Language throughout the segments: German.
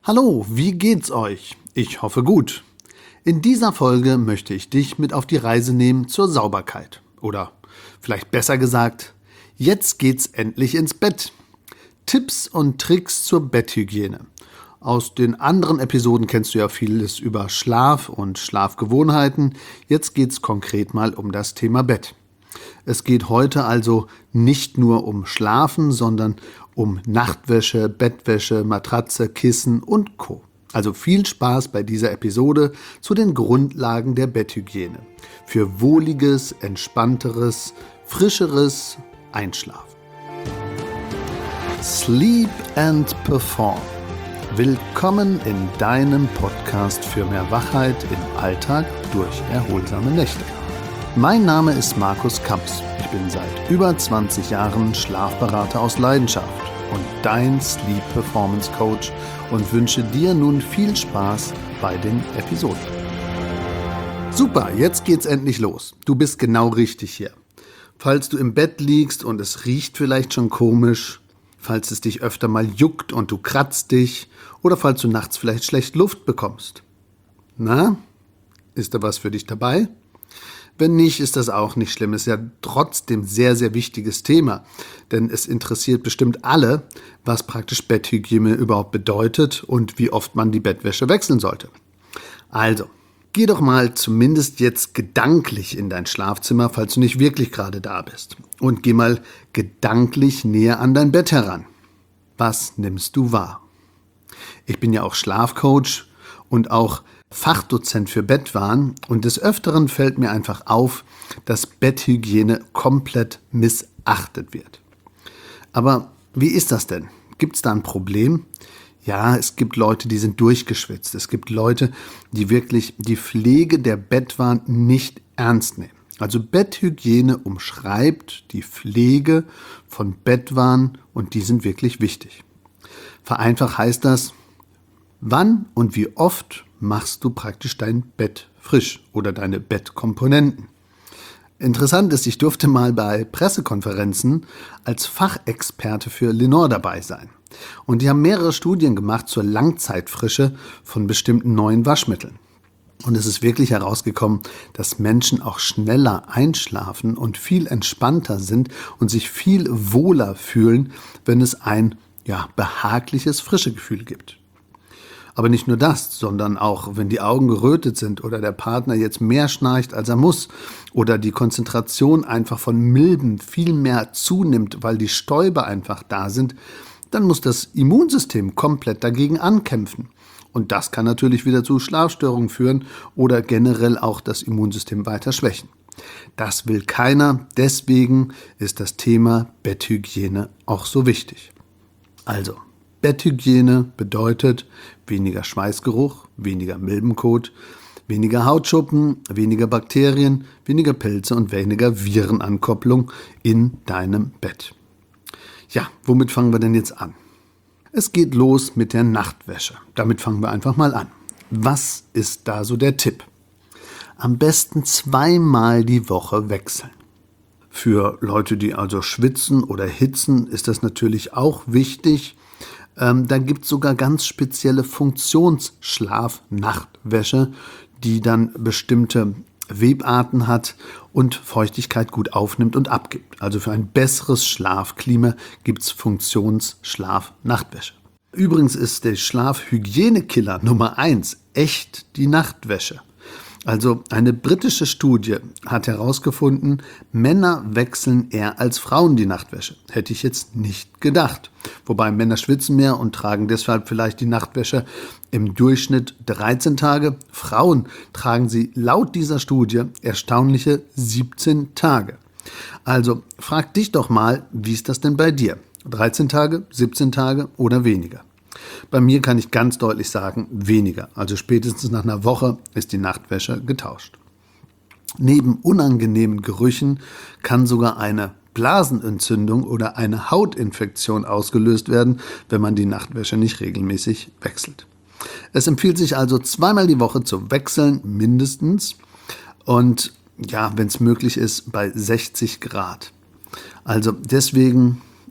Hallo, wie geht's euch? Ich hoffe gut. In dieser Folge möchte ich dich mit auf die Reise nehmen zur Sauberkeit. Oder vielleicht besser gesagt, jetzt geht's endlich ins Bett. Tipps und Tricks zur Betthygiene. Aus den anderen Episoden kennst du ja vieles über Schlaf und Schlafgewohnheiten. Jetzt geht's konkret mal um das Thema Bett. Es geht heute also nicht nur um Schlafen, sondern um Nachtwäsche, Bettwäsche, Matratze, Kissen und Co. Also viel Spaß bei dieser Episode zu den Grundlagen der Betthygiene. Für wohliges, entspannteres, frischeres Einschlafen. Sleep and Perform. Willkommen in deinem Podcast für mehr Wachheit im Alltag durch erholsame Nächte. Mein Name ist Markus Kamps. Ich bin seit über 20 Jahren Schlafberater aus Leidenschaft und dein Sleep Performance Coach und wünsche dir nun viel Spaß bei den Episoden. Super, jetzt geht's endlich los. Du bist genau richtig hier. Falls du im Bett liegst und es riecht vielleicht schon komisch, falls es dich öfter mal juckt und du kratzt dich oder falls du nachts vielleicht schlecht Luft bekommst. Na, ist da was für dich dabei? Wenn nicht, ist das auch nicht schlimm. Ist ja trotzdem sehr, sehr wichtiges Thema. Denn es interessiert bestimmt alle, was praktisch Betthygiene überhaupt bedeutet und wie oft man die Bettwäsche wechseln sollte. Also, geh doch mal zumindest jetzt gedanklich in dein Schlafzimmer, falls du nicht wirklich gerade da bist. Und geh mal gedanklich näher an dein Bett heran. Was nimmst du wahr? Ich bin ja auch Schlafcoach und auch Fachdozent für Bettwaren und des Öfteren fällt mir einfach auf, dass Betthygiene komplett missachtet wird. Aber wie ist das denn? Gibt es da ein Problem? Ja, es gibt Leute, die sind durchgeschwitzt. Es gibt Leute, die wirklich die Pflege der Bettwaren nicht ernst nehmen. Also Betthygiene umschreibt die Pflege von Bettwaren und die sind wirklich wichtig. Vereinfacht heißt das, wann und wie oft machst du praktisch dein Bett frisch oder deine Bettkomponenten. Interessant ist, ich durfte mal bei Pressekonferenzen als Fachexperte für Lenor dabei sein. Und die haben mehrere Studien gemacht zur Langzeitfrische von bestimmten neuen Waschmitteln. Und es ist wirklich herausgekommen, dass Menschen auch schneller einschlafen und viel entspannter sind und sich viel wohler fühlen, wenn es ein behagliches Frischegefühl gibt. Aber nicht nur das, sondern auch, wenn die Augen gerötet sind oder der Partner jetzt mehr schnarcht, als er muss oder die Konzentration einfach von Milben viel mehr zunimmt, weil die Stäube einfach da sind, dann muss das Immunsystem komplett dagegen ankämpfen. Und das kann natürlich wieder zu Schlafstörungen führen oder generell auch das Immunsystem weiter schwächen. Das will keiner, deswegen ist das Thema Betthygiene auch so wichtig. Also, Betthygiene bedeutet weniger Schweißgeruch, weniger Milbenkot, weniger Hautschuppen, weniger Bakterien, weniger Pilze und weniger Virenankopplung in deinem Bett. Ja, womit fangen wir denn jetzt an? Es geht los mit der Nachtwäsche. Damit fangen wir einfach mal an. Was ist da so der Tipp? Am besten 2-mal die Woche wechseln. Für Leute, die also schwitzen oder hitzen, ist das natürlich auch wichtig. Da gibt es sogar ganz spezielle Funktionsschlaf-Nachtwäsche, die dann bestimmte Webarten hat und Feuchtigkeit gut aufnimmt und abgibt. Also für ein besseres Schlafklima gibt es Funktionsschlaf-Nachtwäsche. Übrigens ist der Schlafhygienekiller Nummer 1 echt die Nachtwäsche. Also eine britische Studie hat herausgefunden, Männer wechseln eher als Frauen die Nachtwäsche. Hätte ich jetzt nicht gedacht. Wobei Männer schwitzen mehr und tragen deshalb vielleicht die Nachtwäsche im Durchschnitt 13 Tage. Frauen tragen sie laut dieser Studie erstaunliche 17 Tage. Also frag dich doch mal, wie ist das denn bei dir? 13 Tage, 17 Tage oder weniger? Bei mir kann ich ganz deutlich sagen, weniger. Also spätestens nach einer Woche ist die Nachtwäsche getauscht. Neben unangenehmen Gerüchen kann sogar eine Blasenentzündung oder eine Hautinfektion ausgelöst werden, wenn man die Nachtwäsche nicht regelmäßig wechselt. Es empfiehlt sich also 2-mal die Woche zu wechseln, mindestens. Und ja, wenn es möglich ist, bei 60 Grad. Also deswegen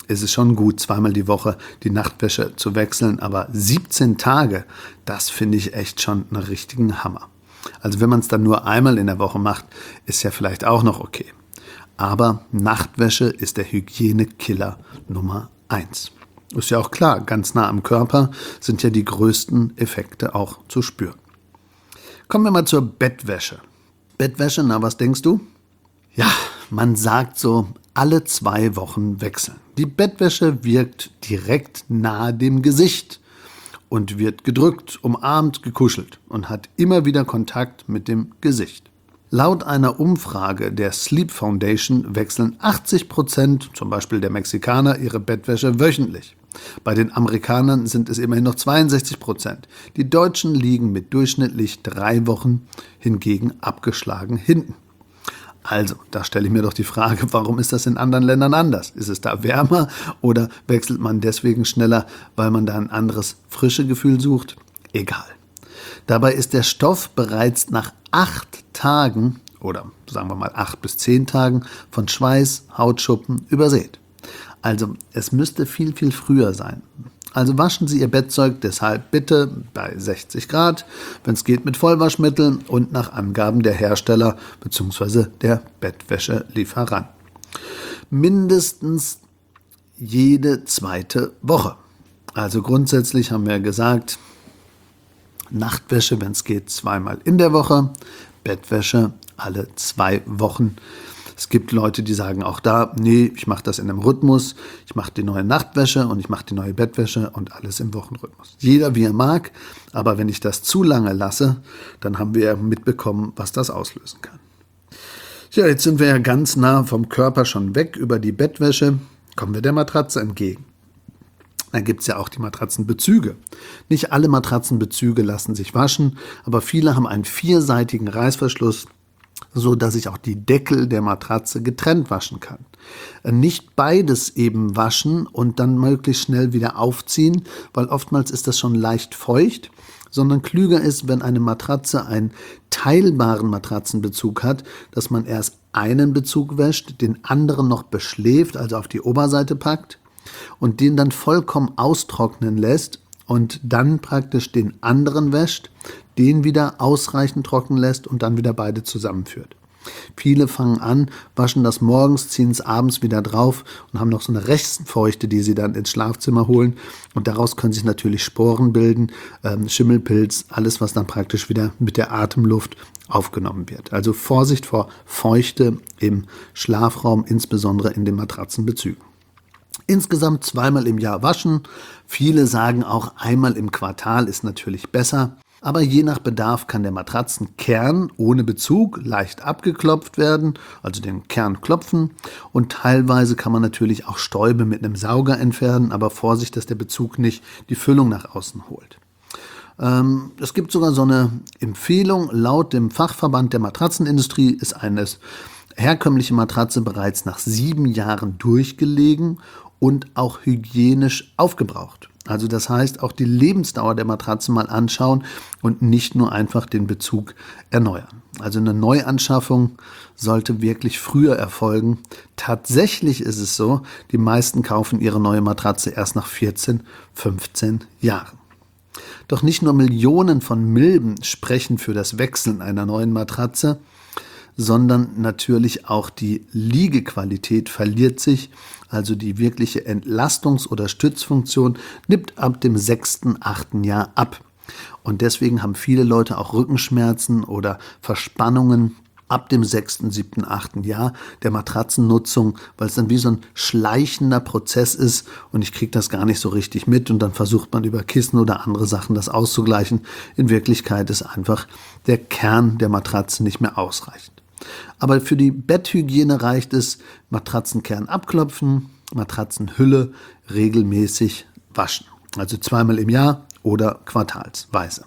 ist es schon gut, zweimal die Woche die Nachtwäsche zu wechseln, aber 17 Tage, das finde ich echt schon einen richtigen Hammer. Also wenn man es dann nur einmal in der Woche macht, ist ja vielleicht auch noch okay. Aber Nachtwäsche ist der Hygienekiller Nummer 1. Ist ja auch klar, ganz nah am Körper sind ja die größten Effekte auch zu spüren. Kommen wir mal zur Bettwäsche. Bettwäsche, na, was denkst du? Ja, man sagt so, alle 2 Wochen wechseln. Die Bettwäsche wirkt direkt nahe dem Gesicht und wird gedrückt, umarmt, gekuschelt und hat immer wieder Kontakt mit dem Gesicht. Laut einer Umfrage der Sleep Foundation wechseln 80%, zum Beispiel der Mexikaner, ihre Bettwäsche wöchentlich. Bei den Amerikanern sind es immerhin noch 62%. Die Deutschen liegen mit durchschnittlich 3 Wochen hingegen abgeschlagen hinten. Also, da stelle ich mir doch die Frage, warum ist das in anderen Ländern anders? Ist es da wärmer oder wechselt man deswegen schneller, weil man da ein anderes frische Gefühl sucht? Egal. Dabei ist der Stoff bereits nach 8 Tagen oder sagen wir mal 8 bis 10 Tagen von Schweiß, Hautschuppen übersät. Also es müsste viel, viel früher sein. Also waschen Sie Ihr Bettzeug deshalb bitte bei 60 Grad, wenn es geht mit Vollwaschmittel und nach Angaben der Hersteller bzw. der Bettwäschelieferant. Mindestens jede 2. Woche. Also grundsätzlich haben wir gesagt, Nachtwäsche, wenn es geht, 2-mal in der Woche, Bettwäsche alle 2 Wochen. Es gibt Leute, die sagen auch da, nee, ich mache das in einem Rhythmus, ich mache die neue Nachtwäsche und ich mache die neue Bettwäsche und alles im Wochenrhythmus. Jeder wie er mag, aber wenn ich das zu lange lasse, dann haben wir mitbekommen, was das auslösen kann. Ja, jetzt sind wir ja ganz nah vom Körper schon weg über die Bettwäsche, kommen wir der Matratze entgegen. Da gibt es ja auch die Matratzenbezüge. Nicht alle Matratzenbezüge lassen sich waschen, aber viele haben einen 4-seitigen Reißverschluss, so dass ich auch die Deckel der Matratze getrennt waschen kann. Nicht beides eben waschen und dann möglichst schnell wieder aufziehen, weil oftmals ist das schon leicht feucht, sondern klüger ist, wenn eine Matratze einen teilbaren Matratzenbezug hat, dass man erst einen Bezug wäscht, den anderen noch beschläft, also auf die Oberseite packt und den dann vollkommen austrocknen lässt und dann praktisch den anderen wäscht, den wieder ausreichend trocken lässt und dann wieder beide zusammenführt. Viele fangen an, waschen das morgens, ziehen es abends wieder drauf und haben noch so eine Restfeuchte, die sie dann ins Schlafzimmer holen. Und daraus können sich natürlich Sporen bilden, Schimmelpilz, alles, was dann praktisch wieder mit der Atemluft aufgenommen wird. Also Vorsicht vor Feuchte im Schlafraum, insbesondere in den Matratzenbezügen. Insgesamt 2-mal im Jahr waschen. Viele sagen auch, einmal im Quartal ist natürlich besser. Aber je nach Bedarf kann der Matratzenkern ohne Bezug leicht abgeklopft werden, also den Kern klopfen. Und teilweise kann man natürlich auch Stäube mit einem Sauger entfernen, aber Vorsicht, dass der Bezug nicht die Füllung nach außen holt. Es gibt sogar so eine Empfehlung, laut dem Fachverband der Matratzenindustrie ist eine herkömmliche Matratze bereits nach 7 Jahren durchgelegen und auch hygienisch aufgebraucht. Also das heißt, auch die Lebensdauer der Matratze mal anschauen und nicht nur einfach den Bezug erneuern. Also eine Neuanschaffung sollte wirklich früher erfolgen. Tatsächlich ist es so, die meisten kaufen ihre neue Matratze erst nach 14, 15 Jahren. Doch nicht nur Millionen von Milben sprechen für das Wechseln einer neuen Matratze, sondern natürlich auch die Liegequalität verliert sich, also die wirkliche Entlastungs- oder Stützfunktion nimmt ab dem 6., 8. Jahr ab. Und deswegen haben viele Leute auch Rückenschmerzen oder Verspannungen ab dem 6., 7., 8. Jahr der Matratzennutzung, weil es dann wie so ein schleichender Prozess ist und ich kriege das gar nicht so richtig mit und dann versucht man über Kissen oder andere Sachen das auszugleichen. In Wirklichkeit ist einfach der Kern der Matratze nicht mehr ausreichend. Aber für die Betthygiene reicht es, Matratzenkern abklopfen, Matratzenhülle regelmäßig waschen. Also 2-mal im Jahr oder quartalsweise.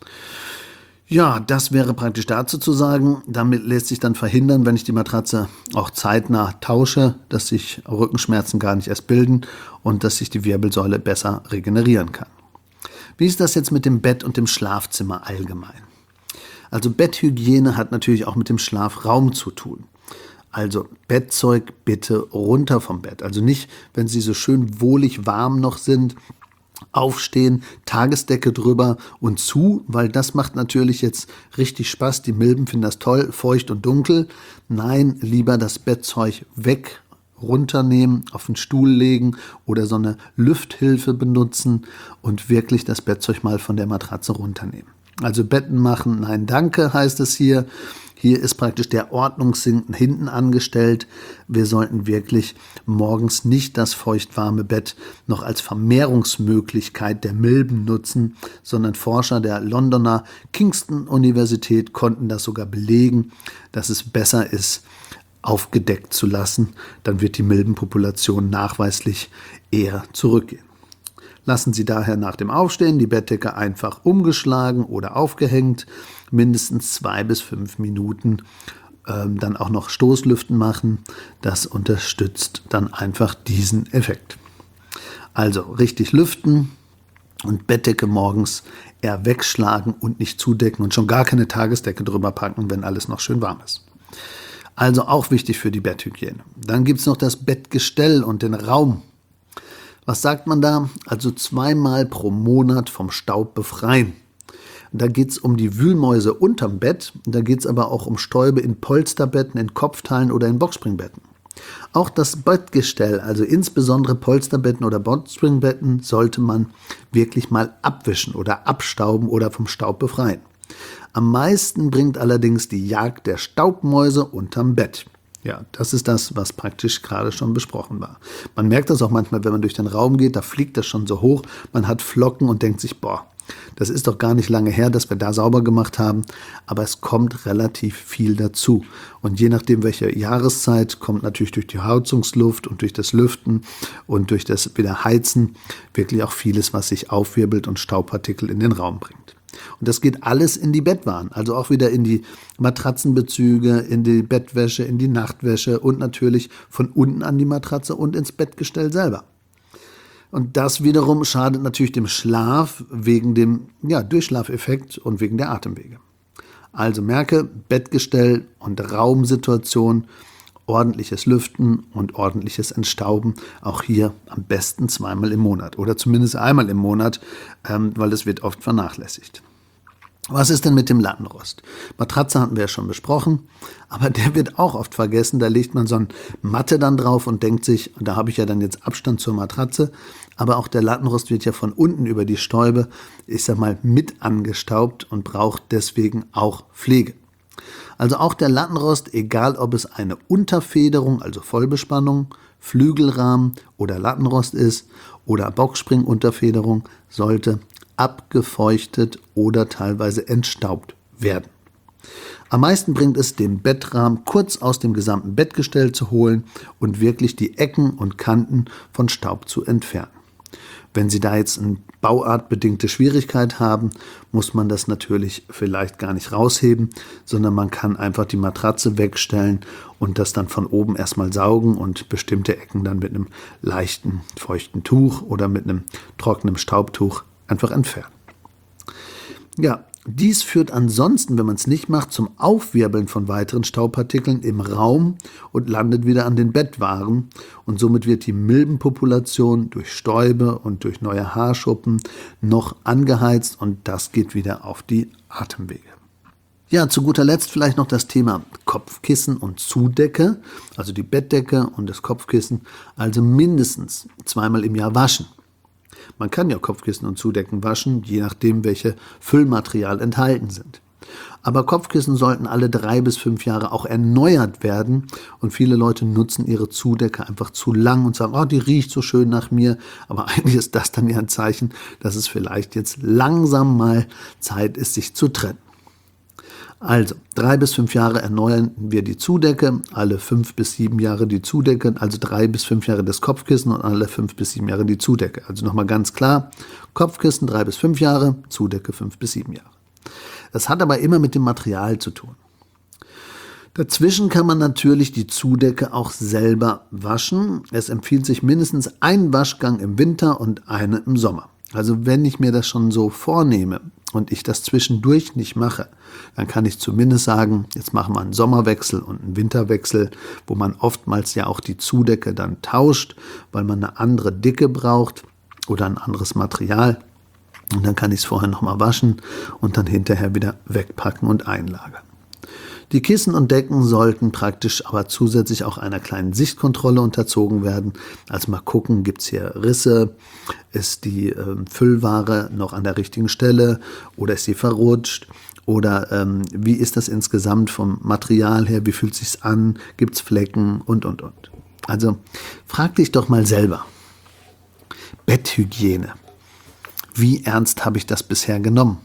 Ja, das wäre praktisch dazu zu sagen. Damit lässt sich dann verhindern, wenn ich die Matratze auch zeitnah tausche, dass sich Rückenschmerzen gar nicht erst bilden und dass sich die Wirbelsäule besser regenerieren kann. Wie ist das jetzt mit dem Bett und dem Schlafzimmer allgemein? Also Betthygiene hat natürlich auch mit dem Schlafraum zu tun. Also Bettzeug bitte runter vom Bett. Also nicht, wenn sie so schön wohlig warm noch sind, aufstehen, Tagesdecke drüber und zu, weil das macht natürlich jetzt richtig Spaß. Die Milben finden das toll, feucht und dunkel. Nein, lieber das Bettzeug weg, runternehmen, auf den Stuhl legen oder so eine Lüfthilfe benutzen und wirklich das Bettzeug mal von der Matratze runternehmen. Also Betten machen, nein, danke, heißt es hier. Hier ist praktisch der Ordnungssinn hinten angestellt. Wir sollten wirklich morgens nicht das feuchtwarme Bett noch als Vermehrungsmöglichkeit der Milben nutzen, sondern Forscher der Londoner Kingston-Universität konnten das sogar belegen, dass es besser ist, aufgedeckt zu lassen. Dann wird die Milbenpopulation nachweislich eher zurückgehen. Lassen Sie daher nach dem Aufstehen die Bettdecke einfach umgeschlagen oder aufgehängt, mindestens 2 bis 5 Minuten dann auch noch Stoßlüften machen. Das unterstützt dann einfach diesen Effekt. Also richtig lüften und Bettdecke morgens eher wegschlagen und nicht zudecken und schon gar keine Tagesdecke drüber packen, wenn alles noch schön warm ist. Also auch wichtig für die Betthygiene. Dann gibt es noch das Bettgestell und den Raum. Was sagt man da? Also 2-mal pro Monat vom Staub befreien. Da geht es um die Wühlmäuse unterm Bett. Da geht es aber auch um Stäube in Polsterbetten, in Kopfteilen oder in Boxspringbetten. Auch das Bettgestell, also insbesondere Polsterbetten oder Boxspringbetten, sollte man wirklich mal abwischen oder abstauben oder vom Staub befreien. Am meisten bringt allerdings die Jagd der Staubmäuse unterm Bett. Ja, das ist das, was praktisch gerade schon besprochen war. Man merkt das auch manchmal, wenn man durch den Raum geht, da fliegt das schon so hoch, man hat Flocken und denkt sich, boah, das ist doch gar nicht lange her, dass wir da sauber gemacht haben, aber es kommt relativ viel dazu. Und je nachdem, welche Jahreszeit, kommt natürlich durch die Heizungsluft und durch das Lüften und durch das Wiederheizen wirklich auch vieles, was sich aufwirbelt und Staubpartikel in den Raum bringt. Und das geht alles in die Bettwaren, also auch wieder in die Matratzenbezüge, in die Bettwäsche, in die Nachtwäsche und natürlich von unten an die Matratze und ins Bettgestell selber. Und das wiederum schadet natürlich dem Schlaf wegen dem Durchschlafeffekt und wegen der Atemwege. Also merke, Bettgestell und Raumsituation, ordentliches Lüften und ordentliches Entstauben, auch hier am besten 2-mal im Monat oder zumindest einmal im Monat, weil das wird oft vernachlässigt. Was ist denn mit dem Lattenrost? Matratze hatten wir ja schon besprochen, aber der wird auch oft vergessen. Da legt man so eine Matte dann drauf und denkt sich, da habe ich ja dann jetzt Abstand zur Matratze, aber auch der Lattenrost wird ja von unten über die Stäube, ich sag mal, mit angestaubt und braucht deswegen auch Pflege. Also auch der Lattenrost, egal ob es eine Unterfederung, also Vollbespannung, Flügelrahmen oder Lattenrost ist oder Boxspringunterfederung, sollte abgefeuchtet oder teilweise entstaubt werden. Am meisten bringt es, den Bettrahmen kurz aus dem gesamten Bettgestell zu holen und wirklich die Ecken und Kanten von Staub zu entfernen. Wenn Sie da jetzt eine bauartbedingte Schwierigkeit haben, muss man das natürlich vielleicht gar nicht rausheben, sondern man kann einfach die Matratze wegstellen und das dann von oben erstmal saugen und bestimmte Ecken dann mit einem leichten, feuchten Tuch oder mit einem trockenen Staubtuch einfach entfernen. Ja, dies führt ansonsten, wenn man es nicht macht, zum Aufwirbeln von weiteren Staubpartikeln im Raum und landet wieder an den Bettwaren. Und somit wird die Milbenpopulation durch Stäube und durch neue Haarschuppen noch angeheizt und das geht wieder auf die Atemwege. Ja, zu guter Letzt vielleicht noch das Thema Kopfkissen und Zudecke, also die Bettdecke und das Kopfkissen, also mindestens 2-mal im Jahr waschen. Man kann ja Kopfkissen und Zudecken waschen, je nachdem, welche Füllmaterial enthalten sind. Aber Kopfkissen sollten alle 3 bis 5 Jahre auch erneuert werden und viele Leute nutzen ihre Zudecke einfach zu lang und sagen, oh, die riecht so schön nach mir, aber eigentlich ist das dann ja ein Zeichen, dass es vielleicht jetzt langsam mal Zeit ist, sich zu trennen. Also 3 bis 5 Jahre erneuern wir die Zudecke, alle 5 bis 7 Jahre die Zudecke, also 3 bis 5 Jahre das Kopfkissen und alle 5 bis 7 Jahre die Zudecke. Also nochmal ganz klar, Kopfkissen 3 bis 5 Jahre, Zudecke 5 bis 7 Jahre. Das hat aber immer mit dem Material zu tun. Dazwischen kann man natürlich die Zudecke auch selber waschen. Es empfiehlt sich mindestens ein Waschgang im Winter und eine im Sommer. Also wenn ich mir das schon so vornehme und ich das zwischendurch nicht mache, dann kann ich zumindest sagen, jetzt machen wir einen Sommerwechsel und einen Winterwechsel, wo man oftmals ja auch die Zudecke dann tauscht, weil man eine andere Dicke braucht oder ein anderes Material. Und dann kann ich es vorher nochmal waschen und dann hinterher wieder wegpacken und einlagern. Die Kissen und Decken sollten praktisch aber zusätzlich auch einer kleinen Sichtkontrolle unterzogen werden. Also mal gucken, gibt es hier Risse, ist die Füllware noch an der richtigen Stelle oder ist sie verrutscht oder wie ist das insgesamt vom Material her, wie fühlt es sich an, gibt es Flecken und. Also frag dich doch mal selber. Betthygiene. Wie ernst habe ich das bisher genommen?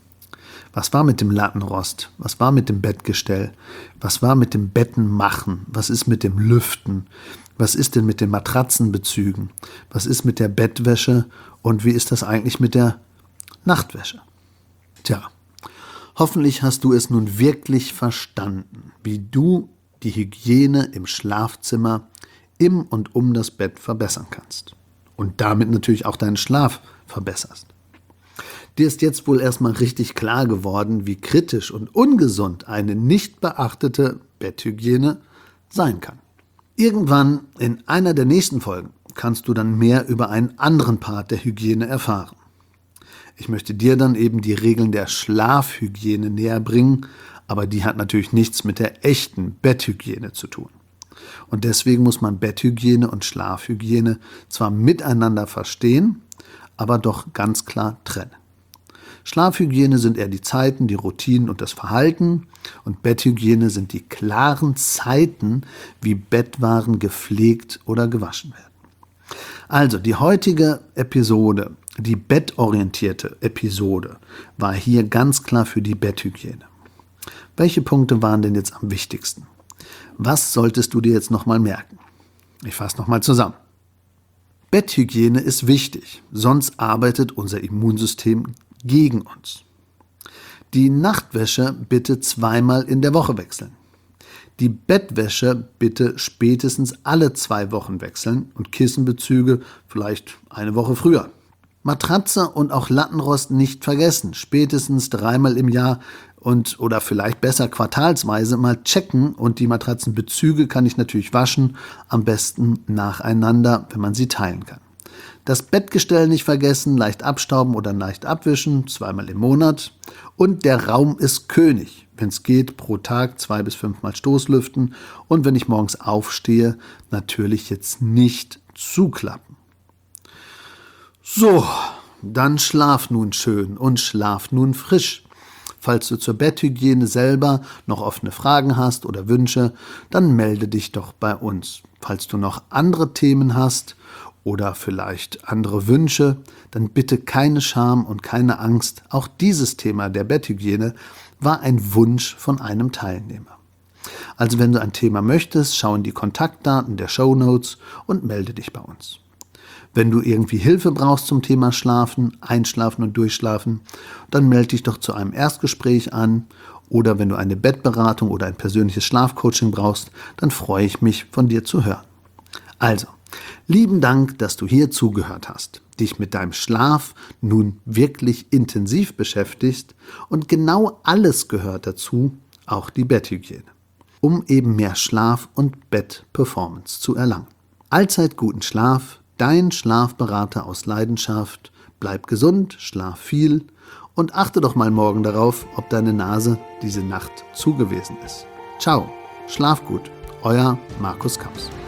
Was war mit dem Lattenrost? Was war mit dem Bettgestell? Was war mit dem Bettenmachen? Was ist mit dem Lüften? Was ist denn mit den Matratzenbezügen? Was ist mit der Bettwäsche? Und wie ist das eigentlich mit der Nachtwäsche? Tja, hoffentlich hast du es nun wirklich verstanden, wie du die Hygiene im Schlafzimmer im und um das Bett verbessern kannst. Und damit natürlich auch deinen Schlaf verbesserst. Dir ist jetzt wohl erstmal richtig klar geworden, wie kritisch und ungesund eine nicht beachtete Betthygiene sein kann. Irgendwann in einer der nächsten Folgen kannst du dann mehr über einen anderen Part der Hygiene erfahren. Ich möchte dir dann eben die Regeln der Schlafhygiene näher bringen, aber die hat natürlich nichts mit der echten Betthygiene zu tun. Und deswegen muss man Betthygiene und Schlafhygiene zwar miteinander verstehen, aber doch ganz klar trennen. Schlafhygiene sind eher die Zeiten, die Routinen und das Verhalten und Betthygiene sind die klaren Zeiten, wie Bettwaren gepflegt oder gewaschen werden. Also die heutige Episode, die bettorientierte Episode, war hier ganz klar für die Betthygiene. Welche Punkte waren denn jetzt am wichtigsten? Was solltest du dir jetzt nochmal merken? Ich fasse nochmal zusammen. Betthygiene ist wichtig, sonst arbeitet unser Immunsystem gegen uns. Die Nachtwäsche bitte 2-mal in der Woche wechseln. Die Bettwäsche bitte spätestens alle 2 Wochen wechseln und Kissenbezüge vielleicht eine Woche früher. Matratze und auch Lattenrost nicht vergessen, spätestens 3-mal im Jahr oder vielleicht besser quartalsweise mal checken und die Matratzenbezüge kann ich natürlich waschen, am besten nacheinander, wenn man sie teilen kann. Das Bettgestell nicht vergessen, leicht abstauben oder leicht abwischen, 2-mal im Monat. Und der Raum ist König. Wenn es geht, pro Tag 2 bis 5-mal Stoßlüften. Und wenn ich morgens aufstehe, natürlich jetzt nicht zuklappen. So, dann schlaf nun schön und schlaf nun frisch. Falls du zur Betthygiene selber noch offene Fragen hast oder Wünsche, dann melde dich doch bei uns. Falls du noch andere Themen hast oder vielleicht andere Wünsche, dann bitte keine Scham und keine Angst. Auch dieses Thema der Betthygiene war ein Wunsch von einem Teilnehmer. Also wenn du ein Thema möchtest, schau in die Kontaktdaten der Shownotes und melde dich bei uns. Wenn du irgendwie Hilfe brauchst zum Thema Schlafen, Einschlafen und Durchschlafen, dann melde dich doch zu einem Erstgespräch an. Oder wenn du eine Bettberatung oder ein persönliches Schlafcoaching brauchst, dann freue ich mich, von dir zu hören. Also, lieben Dank, dass du hier zugehört hast, dich mit deinem Schlaf nun wirklich intensiv beschäftigst und genau alles gehört dazu, auch die Betthygiene, um eben mehr Schlaf- und Bettperformance zu erlangen. Allzeit guten Schlaf, dein Schlafberater aus Leidenschaft. Bleib gesund, schlaf viel und achte doch mal morgen darauf, ob deine Nase diese Nacht zu gewesen ist. Ciao, schlaf gut, euer Markus Kamps.